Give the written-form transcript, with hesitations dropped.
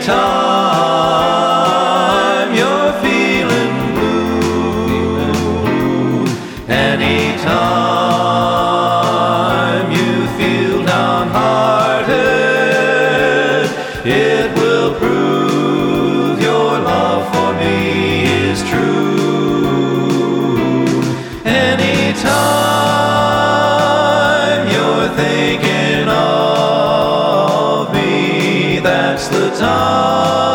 Anytime you're feeling blue, anytime you feel downhearted, it will prove your love for me is true. Anytime you're thinking of me, that's the time